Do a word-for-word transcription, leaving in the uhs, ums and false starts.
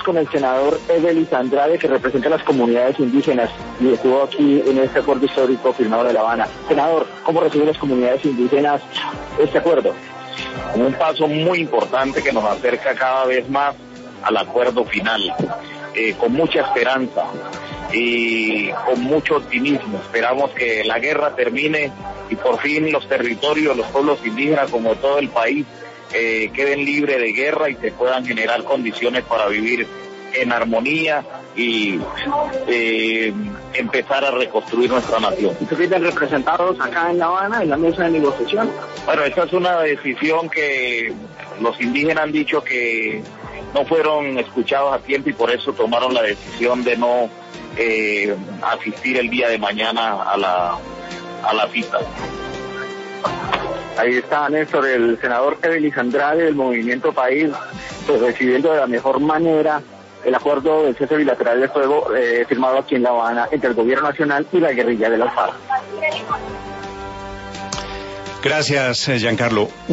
con el senador Evelis Andrade, que representa a las comunidades indígenas y estuvo aquí en este acuerdo histórico firmado en La Habana. Senador, ¿cómo reciben las comunidades indígenas este acuerdo? Un paso muy importante que nos acerca cada vez más al acuerdo final, eh, con mucha esperanza y con mucho optimismo. Esperamos que la guerra termine y por fin los territorios, los pueblos indígenas como todo el país eh, queden libres de guerra y se puedan generar condiciones para vivir en armonía y eh, empezar a reconstruir nuestra nación. ¿Se sienten representados acá en La Habana, en la mesa de negociación? Bueno, esta es una decisión que los indígenas han dicho que no fueron escuchados a tiempo y por eso tomaron la decisión de no eh, asistir el día de mañana a la, a la cita. Ahí está Néstor, el senador Evelis Andrade del Movimiento País, pues recibiendo de la mejor manera el acuerdo del cese bilateral de fuego eh, firmado aquí en La Habana entre el gobierno nacional y la guerrilla de las FARC. Gracias, Giancarlo.